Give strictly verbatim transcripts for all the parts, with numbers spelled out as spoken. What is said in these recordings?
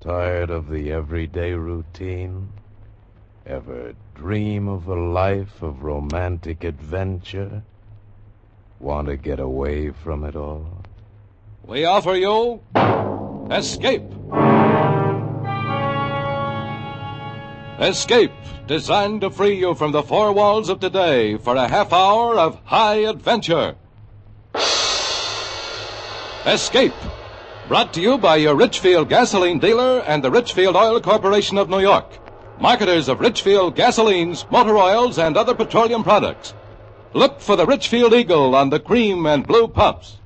Tired of the everyday routine? Ever dream of a life of romantic adventure? Want to get away from it all? We offer you Escape. Escape, designed to free you from the four walls of today for a half hour of high adventure. Escape, brought to you by your Richfield gasoline dealer and the Richfield Oil Corporation of New York, marketers of Richfield gasolines, motor oils, and other petroleum products. Look for the Richfield Eagle on the cream and blue pumps.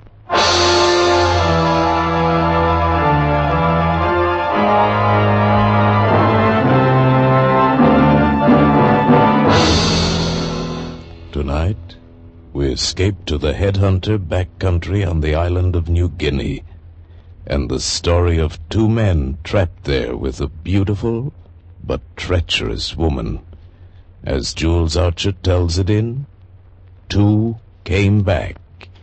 Tonight, we escape to the headhunter backcountry on the island of New Guinea, and the story of two men trapped there with a beautiful but treacherous woman. As Jules Archer tells it in Two Came Back.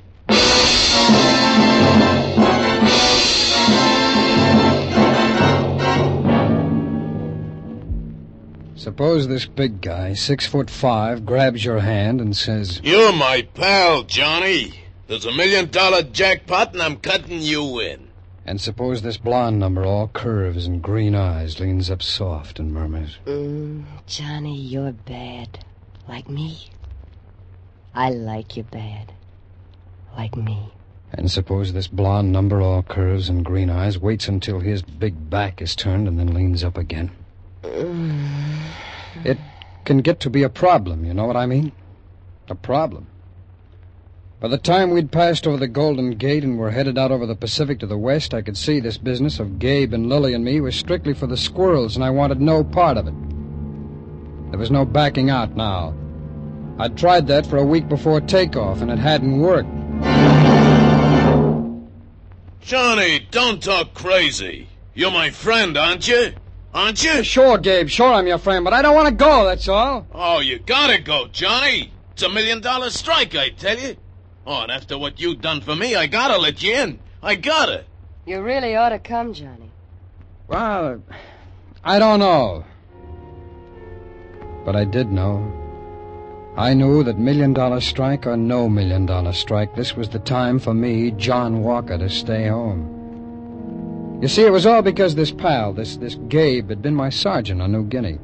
Suppose this big guy, six foot five, grabs your hand and says, "You're my pal, Johnny. There's a million dollar jackpot and I'm cutting you in." And suppose this blonde number, all curves and green eyes, leans up soft and murmurs, mm, Johnny, you're bad. Like me. I like you bad. Like me. And suppose this blonde number, all curves and green eyes, waits until his big back is turned and then leans up again. It can get to be a problem, you know what I mean? A problem. By the time we'd passed over the Golden Gate and were headed out over the Pacific to the west, I could see this business of Gabe and Lily and me was strictly for the squirrels, and I wanted no part of it. There was no backing out now. I'd tried that for a week before takeoff, and it hadn't worked. Johnny, don't talk crazy. You're my friend, aren't you? Aren't you? Sure, Gabe, sure I'm your friend, but I don't want to go, that's all. Oh, you gotta go, Johnny. It's a million dollar strike, I tell you. Oh, and after what you've done for me, I gotta let you in. I gotta. You really ought to come, Johnny. Well, I don't know. But I did know. I knew that million dollar strike or no million dollar strike, this was the time for me, John Walker, to stay home. You see, it was all because this pal, this, this Gabe, had been my sergeant on New Guinea.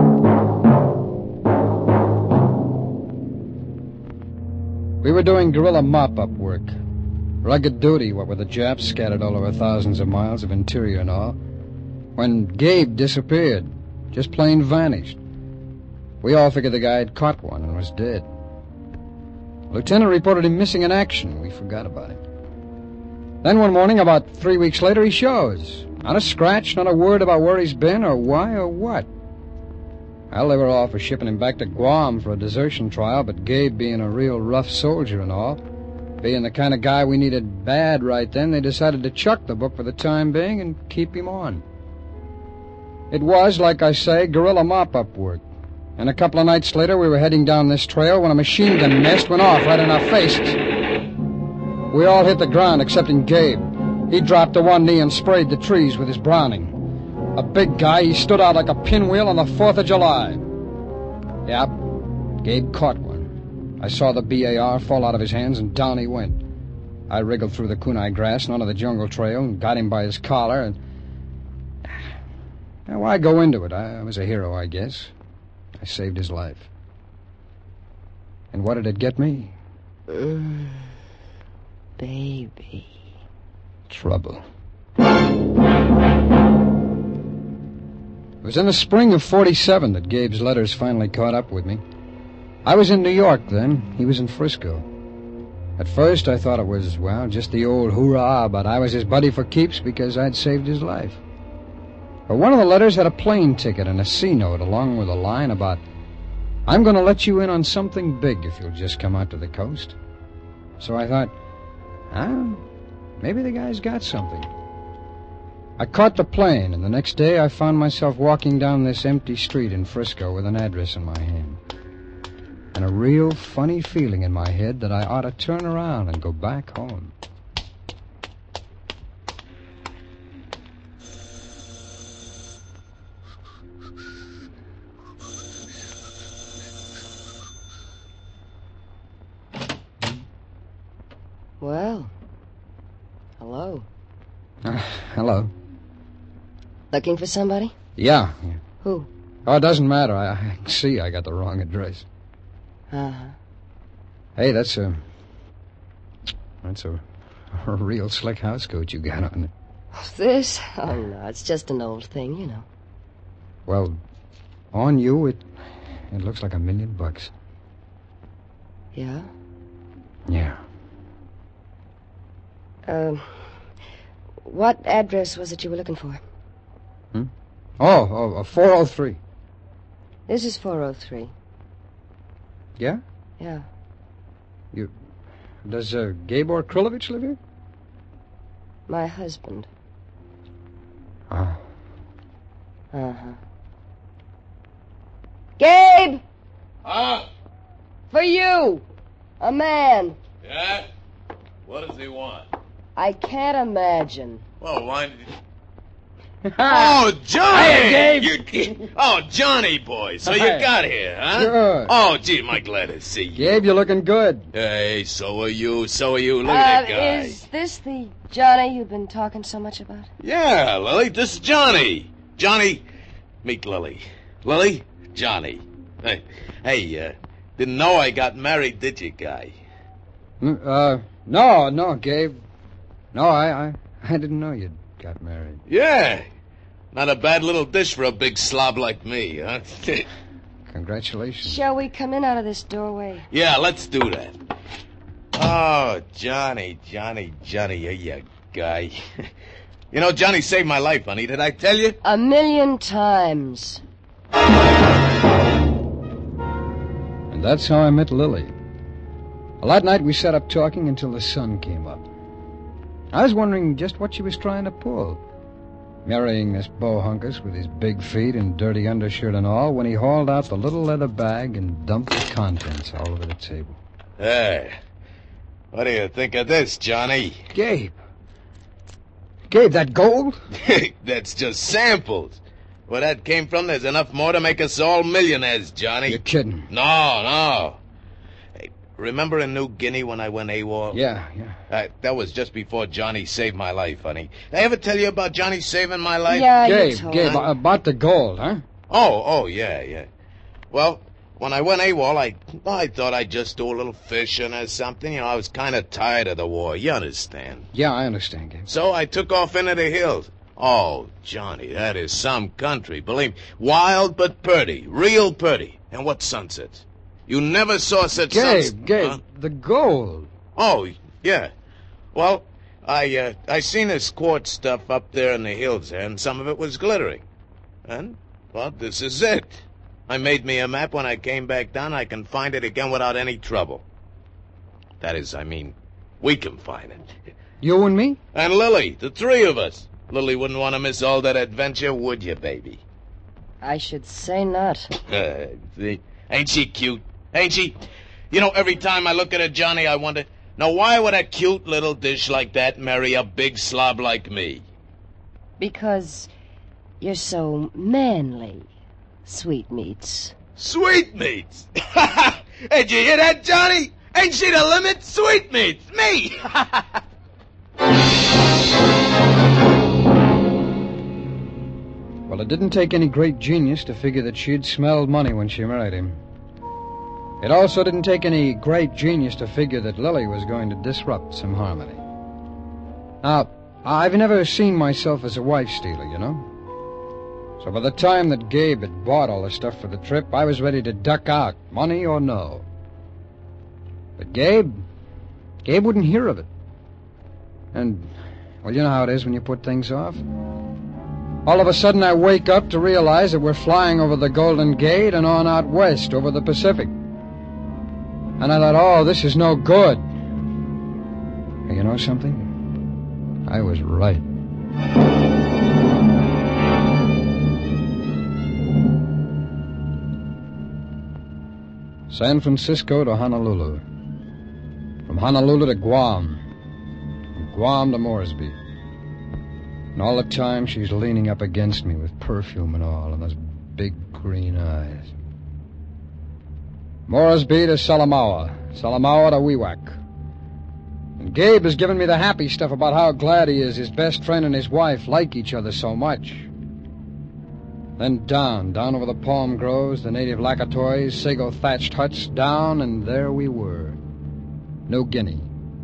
We were doing guerrilla mop-up work. Rugged duty, what with the Japs scattered all over thousands of miles of interior and all, when Gabe disappeared, just plain vanished. We all figured the guy had caught one and was dead. Lieutenant reported him missing in action. We forgot about him. Then one morning, about three weeks later, he shows. Not a scratch, not a word about where he's been or why or what. Well, they were all for shipping him back to Guam for a desertion trial, but Gabe, being a real rough soldier and all, being the kind of guy we needed bad right then, they decided to chuck the book for the time being and keep him on. It was, like I say, guerrilla mop-up work. And a couple of nights later, we were heading down this trail when a machine gun nest went off right in our faces. We all hit the ground, excepting Gabe. He dropped to one knee and sprayed the trees with his Browning. A big guy, he stood out like a pinwheel on the fourth of July. Yep, Gabe caught one. I saw the B A R fall out of his hands, and down he went. I wriggled through the kunai grass and onto the jungle trail and got him by his collar, and... Now, why go into it? I, I was a hero, I guess. I saved his life. And what did it get me? Mm, baby. Trouble. It was in the spring of forty-seven that Gabe's letters finally caught up with me. I was in New York then. He was in Frisco. At first I thought it was, well, just the old hoorah, but I was his buddy for keeps because I'd saved his life. But one of the letters had a plane ticket and a C-note along with a line about, "I'm going to let you in on something big if you'll just come out to the coast." So I thought, ah, maybe the guy's got something. I caught the plane, and the next day I found myself walking down this empty street in Frisco with an address in my hand. And a real funny feeling in my head that I ought to turn around and go back home. Well, hello. Uh, hello. Looking for somebody? Yeah. yeah. Who? Oh, it doesn't matter. I, I see I got the wrong address. Uh-huh. Hey, that's a... That's a, a real slick housecoat you got on it. This? Oh, no, it's just an old thing, you know. Well, on you, it it looks like a million bucks. Yeah? Yeah. Um, what address was it you were looking for? Hmm? Oh, oh, uh, four oh three. This is four oh three. Yeah? Yeah. You... Does uh, Gabor Krilovich live here? My husband. Oh. Uh-huh. Gabe! Huh? For you! A man. Yeah? What does he want? I can't imagine. Well, why did he... Oh, Johnny! Hiya, Gabe. You- oh, Johnny boy. So you Hiya. got here, huh? Sure. Oh, gee, am I glad to see you. Gabe, you're looking good. Hey, so are you. So are you. Look uh, at that guy. Is this the Johnny you've been talking so much about? Yeah, Lily, this is Johnny. Johnny, meet Lily. Lily, Johnny. Hey, hey, uh, didn't know I got married, did you, guy? Mm, Uh, no, no, Gabe. No, I, I, I didn't know you'd got married. Yeah. Not a bad little dish for a big slob like me, huh? Congratulations. Shall we come in out of this doorway? Yeah, let's do that. Oh, Johnny, Johnny, Johnny, you're you guy. You know, Johnny saved my life, honey. Did I tell you? A million times. And that's how I met Lily. Well, that night we sat up talking until the sun came up. I was wondering just what she was trying to pull. Marrying this bohunkus with his big feet and dirty undershirt and all when he hauled out the little leather bag and dumped the contents all over the table. Hey, what do you think of this, Johnny? Gabe. Gabe, that gold? That's just samples. Where that came from, there's enough more to make us all millionaires, Johnny. You're kidding. No, no. Hey, remember in New Guinea when I went AWOL? Yeah, yeah. Uh, that was just before Johnny saved my life, honey. Did I ever tell you about Johnny saving my life? Yeah, you Gabe, told Gabe, me. about the gold, huh? Oh, oh, yeah, yeah. Well, when I went AWOL, I, I thought I'd just do a little fishing or something. You know, I was kind of tired of the war. You understand? Yeah, I understand, Gabe. So I took off into the hills. Oh, Johnny, that is some country. Believe me, wild but pretty, real pretty. And what sunsets. You never saw such Gabe, sunsets. Gabe, Huh? the gold. Oh, yeah. Well, I, uh, I seen this quartz stuff up there in the hills there, and some of it was glittering. And, well, this is it. I made me a map. When I came back down, I can find it again without any trouble. That is, I mean, we can find it. You and me? And Lily, the three of us. Lily wouldn't want to miss all that adventure, would you, baby? I should say not. Uh, see? Ain't she cute? Ain't she? You know, every time I look at her, Johnny, I wonder, now why would a cute little dish like that marry a big slob like me? Because you're so manly, sweetmeats. Sweetmeats! Hey, did you hear that, Johnny? Ain't she the limit? Sweetmeats! Me! Well, it didn't take any great genius to figure that she'd smelled money when she married him. It also didn't take any great genius to figure that Lily was going to disrupt some harmony. Now, I've never seen myself as a wife stealer, you know? So by the time that Gabe had bought all the stuff for the trip, I was ready to duck out, money or no. But Gabe, Gabe wouldn't hear of it. And, well, you know how it is when you put things off. All of a sudden, I wake up to realize that we're flying over the Golden Gate and on out west over the Pacific. And I thought, oh, this is no good. And you know something? I was right. San Francisco to Honolulu. From Honolulu to Guam. From Guam to Moresby. And all the time she's leaning up against me with perfume and all, and those big green eyes. Moresby to Salamaua, Salamaua to Wewak. And Gabe has given me the happy stuff about how glad he is his best friend and his wife like each other so much. Then down, down over the palm groves, the native lacatoys, sago-thatched huts, down, and there we were. New Guinea.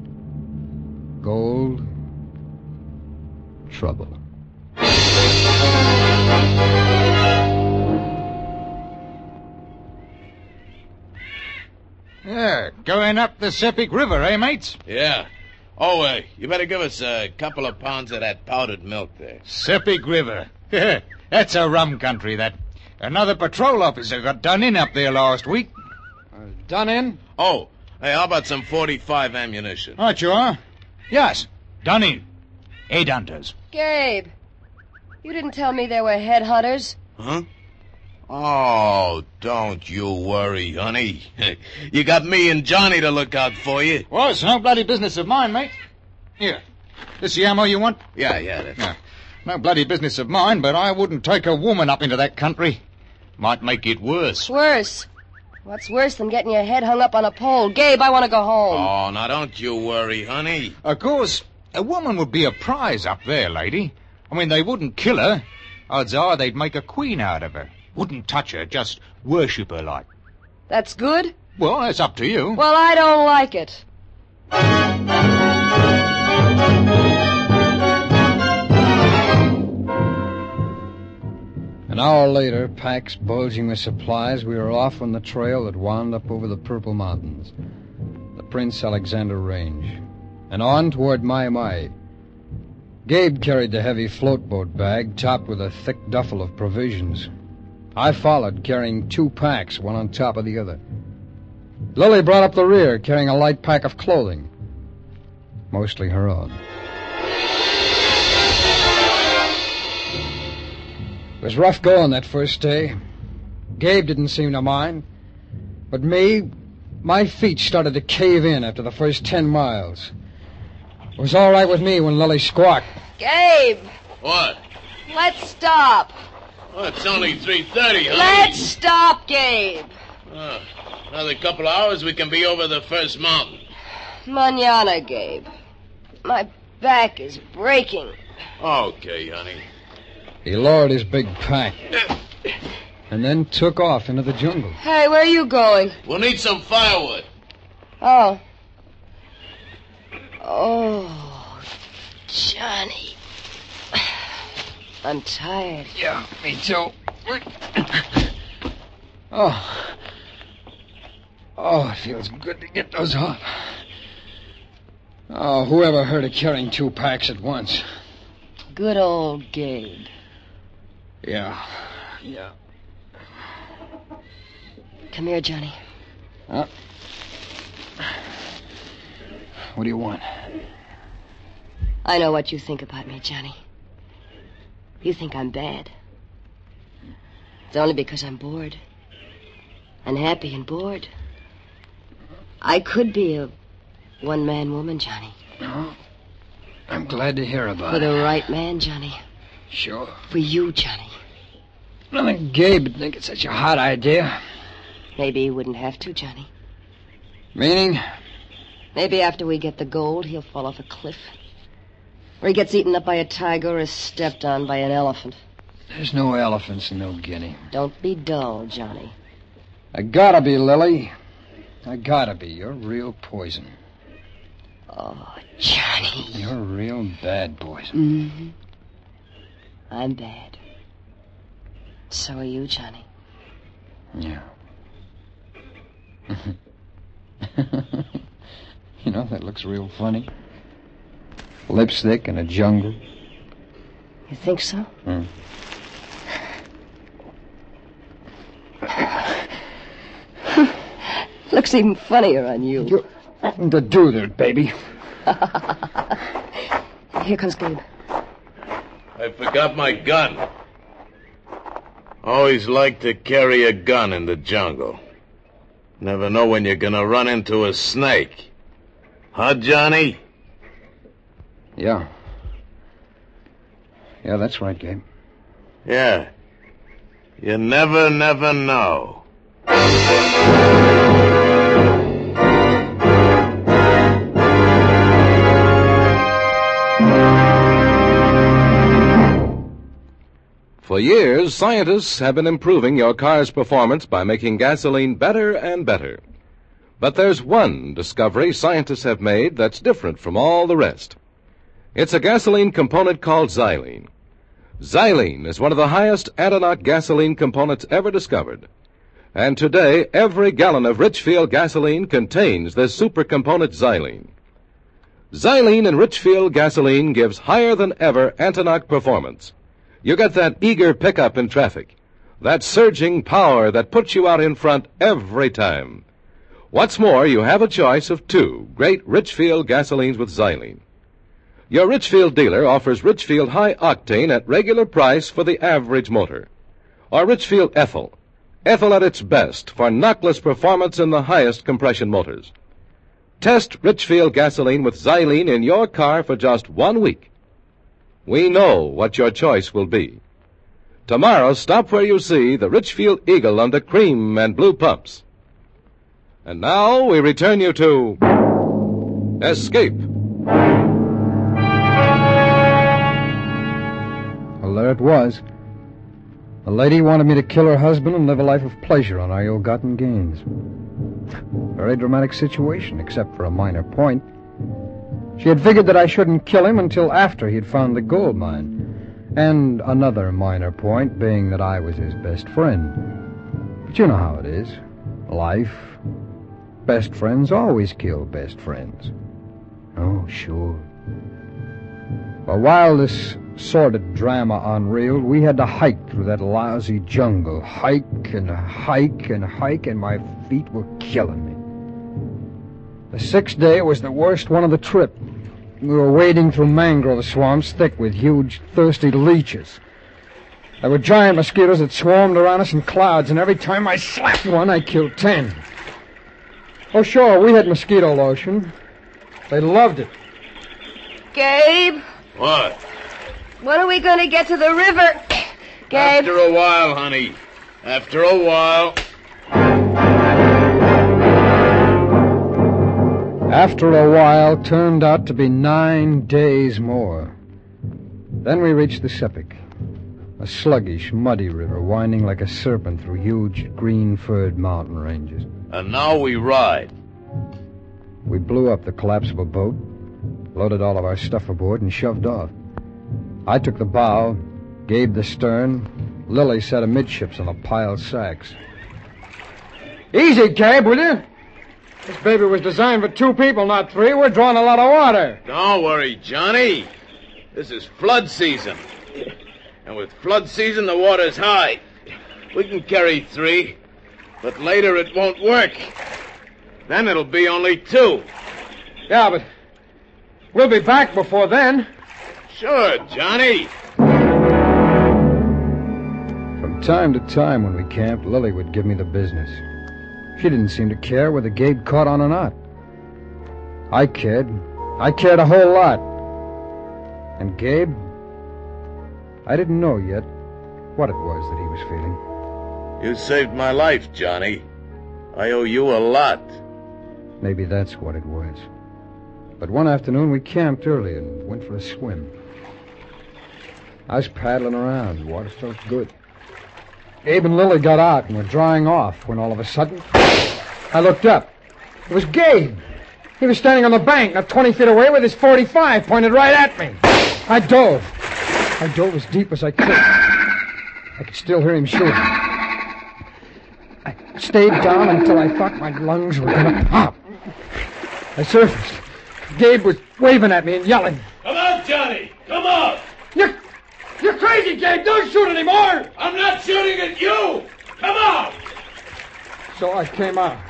Gold. Trouble. Yeah, going up the Sepik River, eh, mates? Yeah. Oh, uh, you better give us a couple of pounds of that powdered milk there. Sepik River. That's a rum country, that. Another patrol officer got done in up there last week. Uh, done in? Oh, hey, how about some forty-five ammunition? Right you are. Yes, done in. Headhunters. Gabe, you didn't tell me there were headhunters. Huh? Oh, don't you worry, honey. You got me and Johnny to look out for you. Well, it's no bloody business of mine, mate. Here, this the ammo you want? Yeah, yeah, that's... No, no bloody business of mine, but I wouldn't take a woman up into that country. Might make it worse. Worse? What's worse than getting your head hung up on a pole? Gabe, I want to go home. Oh, now don't you worry, honey. Of course, a woman would be a prize up there, lady. I mean, they wouldn't kill her. Odds are they'd make a queen out of her. Wouldn't touch her, just worship her like. That's good? Well, that's up to you. Well, I don't like it. An hour later, packs bulging with supplies, we were off on the trail that wound up over the Purple Mountains, the Prince Alexander Range, and on toward Mai Mai. Gabe carried the heavy floatboat bag topped with a thick duffel of provisions. I followed, carrying two packs, one on top of the other. Lily brought up the rear, carrying a light pack of clothing, mostly her own. It was rough going that first day. Gabe didn't seem to mind. But me, my feet started to cave in after the first ten miles. It was all right with me when Lily squawked. Gabe! What? Let's stop. Oh, it's only three thirty, honey. Let's stop, Gabe. Oh, another couple of hours, we can be over the first mountain. Mañana, Gabe. My back is breaking. Okay, honey. He lowered his big pack and then took off into the jungle. Hey, where are you going? We'll need some firewood. Oh. Oh, Johnny. I'm tired. Yeah, me too. Oh. Oh, it feels good to get those off. Oh, whoever heard of carrying two packs at once? Good old Gabe. Yeah, yeah. Come here, Johnny. Huh? What do you want? I know what you think about me, Johnny. You think I'm bad. It's only because I'm bored. Unhappy and bored. I could be a one-man woman, Johnny. No. I'm glad to hear about For it. the right man, Johnny. Sure. For you, Johnny. I don't think Gabe would think it's such a hot idea. Maybe he wouldn't have to, Johnny. Meaning? Maybe after we get the gold, he'll fall off a cliff. Or he gets eaten up by a tiger or is stepped on by an elephant. There's no elephants in New Guinea. Don't be dull, Johnny. I gotta be, Lily. I gotta be. You're real poison. Oh, Johnny. You're real bad poison. Mm-hmm. I'm bad. So are you, Johnny. Yeah. You know, that looks real funny. Lipstick in a jungle. You think so? Hmm. Looks even funnier on you. You're nothing to do there, baby. Here comes Gabe. I forgot my gun. Always like to carry a gun in the jungle. Never know when you're gonna run into a snake. Huh, Johnny? Yeah. Yeah, that's right, Gabe. Yeah. You never, never know. For years, scientists have been improving your car's performance by making gasoline better and better. But there's one discovery scientists have made that's different from all the rest. It's a gasoline component called xylene. Xylene is one of the highest anti-knock gasoline components ever discovered. And today, every gallon of Richfield gasoline contains this supercomponent xylene. Xylene in Richfield gasoline gives higher than ever anti-knock performance. You get that eager pickup in traffic, that surging power that puts you out in front every time. What's more, you have a choice of two great Richfield gasolines with xylene. Your Richfield dealer offers Richfield High Octane at regular price for the average motor, or Richfield Ethyl, ethyl at its best for knockless performance in the highest compression motors. Test Richfield gasoline with xylene in your car for just one week. We know what your choice will be. Tomorrow, stop where you see the Richfield Eagle under cream and blue pumps. And now we return you to Escape. Well, there it was. The lady wanted me to kill her husband and live a life of pleasure on our ill-gotten gains. Very dramatic situation, except for a minor point. She had figured that I shouldn't kill him until after he'd found the gold mine. And another minor point being that I was his best friend. But you know how it is. Life. Best friends always kill best friends. Oh, sure. But while this sordid drama unreeled, we had to hike through that lousy jungle. Hike and hike and hike, and my feet were killing me. The sixth day was the worst one of the trip. We were wading through mangrove swamps thick with huge, thirsty leeches. There were giant mosquitoes that swarmed around us in clouds, and every time I slapped one, I killed ten. Oh, sure, we had mosquito lotion. They loved it. Gabe, What? when are we going to get to the river? Gabe. After a while, honey. After a while. After a while, turned out to be nine days more. Then we reached the Sepik, a sluggish, muddy river winding like a serpent through huge, green-furred mountain ranges. And now we ride. We blew up the collapsible boat, loaded all of our stuff aboard, and shoved off. I took the bow, Gabe the stern, Lily sat amidships on the piled sacks. Easy, Gabe, will you? This baby was designed for two people, not three. We're drawing a lot of water. Don't worry, Johnny. This is flood season. And with flood season, the water's high. We can carry three, but later it won't work. Then it'll be only two. Yeah, but we'll be back before then. Sure, Johnny. From time to time when we camped, Lily would give me the business. She didn't seem to care whether Gabe caught on or not. I cared. I cared a whole lot. And Gabe, I didn't know yet what it was that he was feeling. You saved my life, Johnny. I owe you a lot. Maybe that's what it was. But one afternoon we camped early and went for a swim. I was paddling around. The water felt good. Abe and Lily got out and were drying off when all of a sudden I looked up. It was Gabe. He was standing on the bank, not twenty feet away, with his forty-five pointed right at me. I dove. I dove as deep as I could. I could still hear him shooting. I stayed down until I thought my lungs were going to pop. I surfaced. Gabe was waving at me and yelling. Come out, Johnny. Come out. You're, you're crazy, Gabe. Don't shoot anymore. I'm not shooting at you. Come out. So I came out.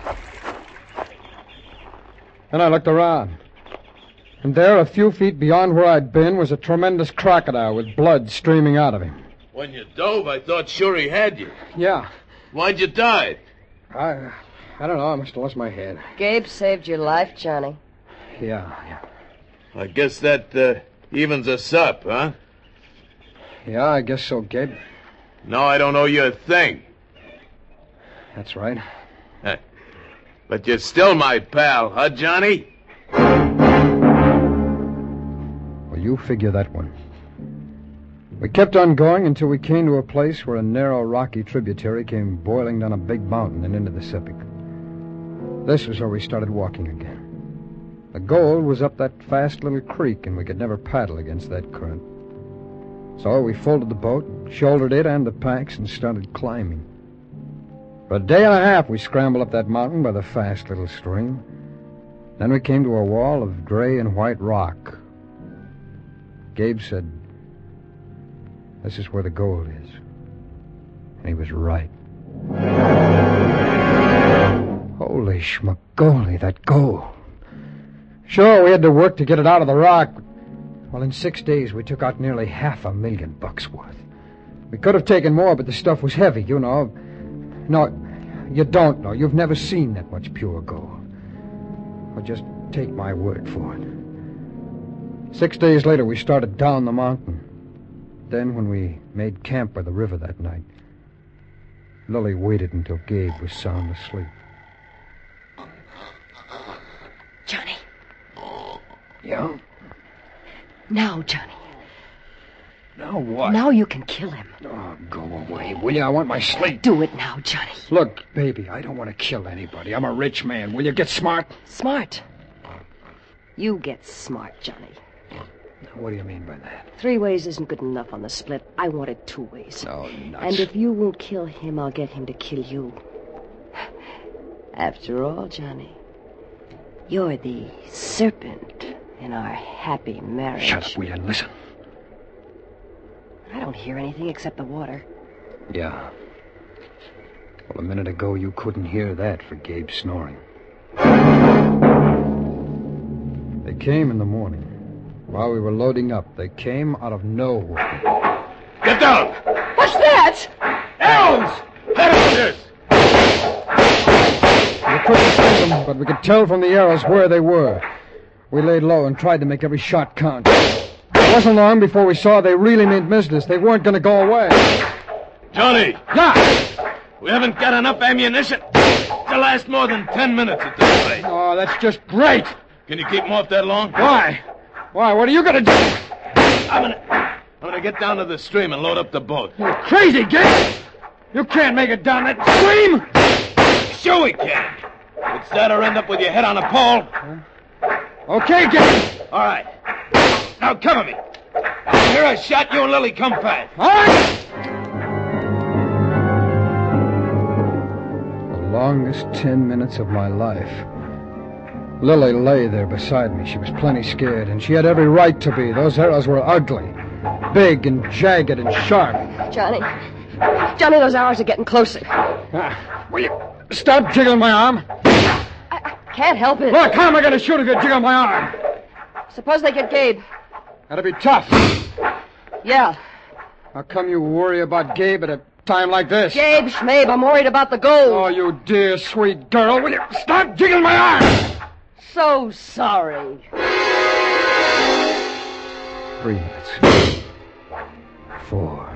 Then I looked around. And there, a few feet beyond where I'd been, was a tremendous crocodile with blood streaming out of him. When you dove, I thought sure he had you. Yeah. Why'd you die? I I don't know. I must have lost my head. Gabe saved your life, Johnny. Yeah, yeah. I guess that uh, evens us up, huh? Yeah, I guess so, Gabe. No, I don't owe you a thing. That's right. But you're still my pal, huh, Johnny? Well, you figure that one. We kept on going until we came to a place where a narrow, rocky tributary came boiling down a big mountain and into the Sepik. This was where we started walking again. The goal was up that fast little creek, and we could never paddle against that current. So we folded the boat, shouldered it and the packs, and started climbing. For a day and a half, we scrambled up that mountain by the fast little stream. Then we came to a wall of gray and white rock. Gabe said, "This is where the gold is." And he was right. Holy schmagoli, that gold. Sure, we had to work to get it out of the rock. Well, in six days, we took out nearly half a million bucks worth. We could have taken more, but the stuff was heavy, you know. No, you don't know. You've never seen that much pure gold. Well, just take my word for it. Six days later, we started down the mountain. Then, when we made camp by the river that night, Lily waited until Gabe was sound asleep. Johnny. Yeah? Now, Johnny. Now what? Now you can kill him. Oh, go away, will you? I want my sleep. Do it now, Johnny. Look, baby, I don't want to kill anybody. I'm a rich man. Will you get smart? Smart? You get smart, Johnny. What do you mean by that? Three ways isn't good enough on the split. I want it two ways. Oh, nuts. And if you won't kill him, I'll get him to kill you. After all, Johnny, you're the serpent in our happy marriage. Shut up, will you, and listen. I don't hear anything except the water. Yeah. Well, a minute ago, you couldn't hear that for Gabe snoring. They came in the morning. While we were loading up, they came out of nowhere. Get down! What's that? Arrows! Arrows! We couldn't see them, but we could tell from the arrows where they were. We laid low and tried to make every shot count. It wasn't long before we saw they really meant business. They weren't going to go away. Johnny! Yeah! We haven't got enough ammunition to last more than ten minutes at this rate. Oh, that's just great. Can you keep them off that long? Why? Why? What are you going to do? I'm gonna... I'm gonna get down to the stream and load up the boat. You're crazy, Gabe! You can't make it down that stream! Sure we can. It's that or end up with your head on a pole. Huh? Okay, Gabe. All right. Now cover me. I hear a shot. You and Lily come fast. All right. The longest ten minutes of my life. Lily lay there beside me. She was plenty scared, and she had every right to be. Those arrows were ugly, big and jagged and sharp. Johnny. Johnny, those arrows are getting closer. Ah, will you stop jiggling my arm? I, I can't help it. Look, how am I going to shoot if you jiggle my arm? Suppose they get Gabe. That'll be tough. Yeah. How come you worry about Gabe at a time like this? Gabe, Schmabe, I'm worried about the gold. Oh, you dear, sweet girl. Will you stop jiggling my arm? So sorry. Three minutes. Four.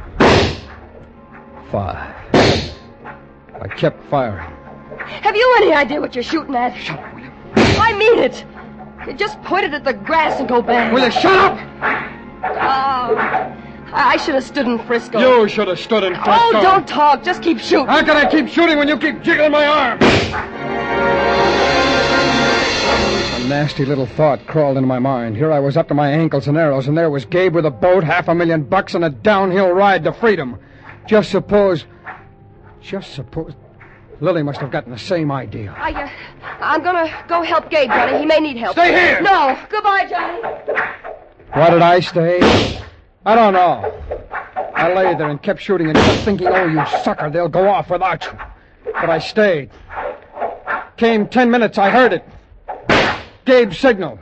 Five. I kept firing. Have you any idea what you're shooting at? Shut up, will you? I mean it. You just pointed at the grass and go bang. Will you shut up? Oh, I should have stood in Frisco. You should have stood in Frisco. Oh, don't talk. Just keep shooting. How can I keep shooting when you keep jiggling my arm? A nasty little thought crawled into my mind. Here I was up to my ankles in arrows, and there was Gabe with a boat, half a million bucks, and a downhill ride to freedom. Just suppose... Just suppose... Lily must have gotten the same idea. I, uh, I'm gonna go help Gabe, Johnny. He may need help. Stay here! No. Goodbye, Johnny. Why did I stay? I don't know. I lay there and kept shooting and kept thinking, oh, you sucker, they'll go off without you. But I stayed. Came ten minutes, I heard it. Gabe's signal.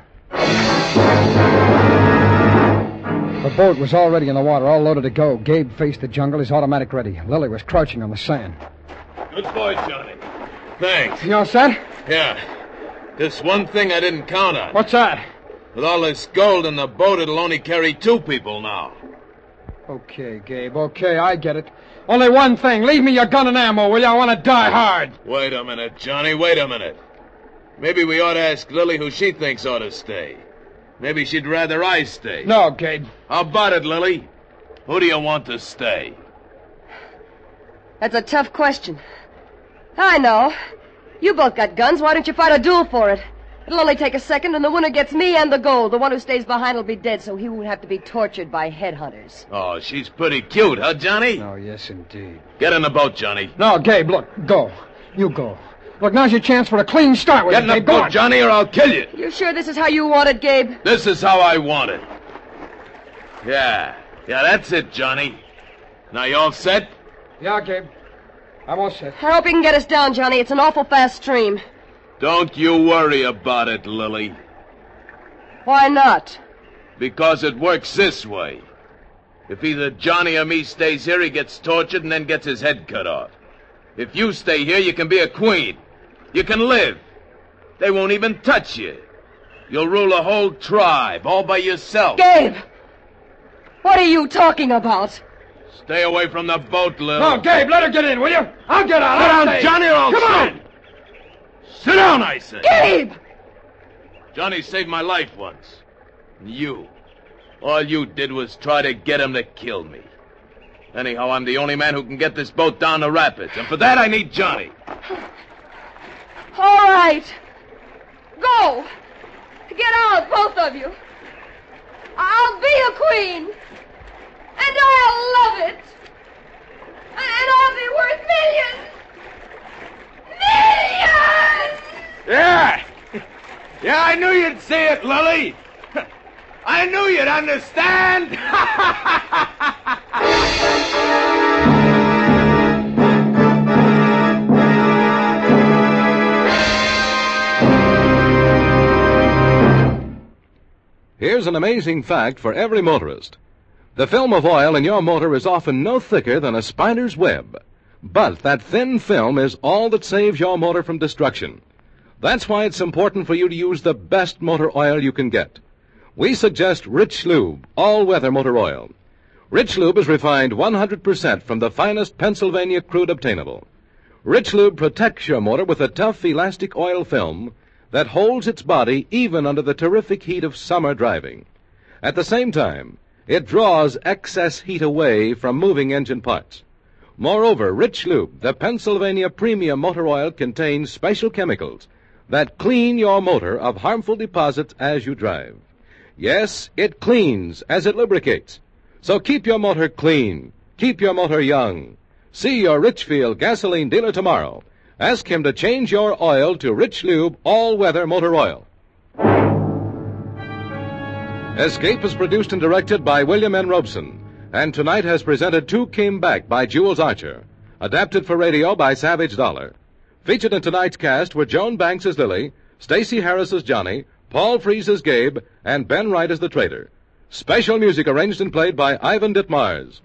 The boat was already in the water, all loaded to go. Gabe faced the jungle, his automatic ready. Lily was crouching on the sand. Good boy, Johnny. Thanks. You all set? Yeah. This one thing I didn't count on. What's that? With all this gold in the boat, it'll only carry two people now. Okay, Gabe, okay, I get it. Only one thing. Leave me your gun and ammo, will you? I want to die hard. Wait a minute, Johnny, wait a minute. Maybe we ought to ask Lily who she thinks ought to stay. Maybe she'd rather I stay. No, Gabe. How about it, Lily? Who do you want to stay? That's a tough question. I know. You both got guns. Why don't you fight a duel for it? It'll only take a second, and the winner gets me and the gold. The one who stays behind will be dead, so he won't have to be tortured by headhunters. Oh, she's pretty cute, huh, Johnny? Oh, yes, indeed. Get in the boat, Johnny. No, Gabe, look, go. You go. Look, now's your chance for a clean start with Get it, in the Gabe. Go boat, on. Johnny, or I'll kill you. You sure this is how you want it, Gabe? This is how I want it. Yeah, yeah, that's it, Johnny. Now, you all set? Yeah, Gabe. I'm all set. I hope you can get us down, Johnny. It's an awful fast stream. Don't you worry about it, Lily. Why not? Because it works this way. If either Johnny or me stays here, he gets tortured and then gets his head cut off. If you stay here, you can be a queen. You can live. They won't even touch you. You'll rule a whole tribe all by yourself. Gabe! What are you talking about? Stay away from the boat, Lil. No, Gabe, let her get in, will you? I'll get out. Sit I'll down, stay. Johnny, or I'll Come shoot. on. Sit down, I said. Gabe! Johnny saved my life once. And you, all you did was try to get him to kill me. Anyhow, I'm the only man who can get this boat down the rapids, and for that I need Johnny. All right. Go. Get out, both of you. I'll be a queen. And I'll love it. And I'll be worth millions. Millions! Yeah! Yeah, I knew you'd see it, Lily. I knew you'd understand. Here's an amazing fact for every motorist. The film of oil in your motor is often no thicker than a spider's web. But that thin film is all that saves your motor from destruction. That's why it's important for you to use the best motor oil you can get. We suggest Rich Lube, all-weather motor oil. Rich Lube is refined one hundred percent from the finest Pennsylvania crude obtainable. Rich Lube protects your motor with a tough elastic oil film that holds its body even under the terrific heat of summer driving. At the same time, it draws excess heat away from moving engine parts. Moreover, Rich Lube, the Pennsylvania premium motor oil, contains special chemicals that clean your motor of harmful deposits as you drive. Yes, it cleans as it lubricates. So keep your motor clean. Keep your motor young. See your Richfield gasoline dealer tomorrow. Ask him to change your oil to Rich Lube all-weather motor oil. Escape is produced and directed by William N. Robeson, and tonight has presented Two Came Back by Jules Archer, adapted for radio by Savage Dollar. Featured in tonight's cast were Joan Banks as Lily, Stacey Harris as Johnny, Paul Frees as Gabe, and Ben Wright as the Trader. Special music arranged and played by Ivan Ditmars.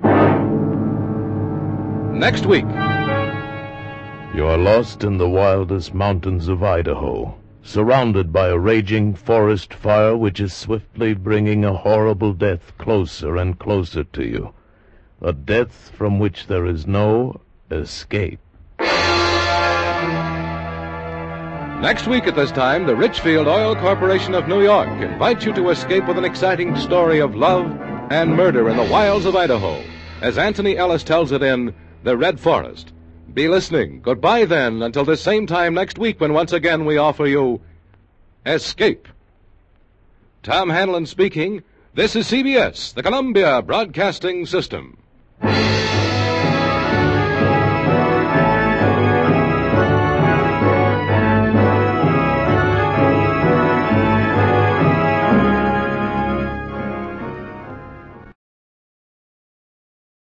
Next week. You are lost in the wildest mountains of Idaho, surrounded by a raging forest fire which is swiftly bringing a horrible death closer and closer to you. A death from which there is no escape. Next week at this time, the Richfield Oil Corporation of New York invites you to escape with an exciting story of love and murder in the wilds of Idaho, as Anthony Ellis tells it in The Red Forest. Be listening. Goodbye then, until the same time next week when once again we offer you Escape. Tom Hanlon speaking. This is C B S, the Columbia Broadcasting System.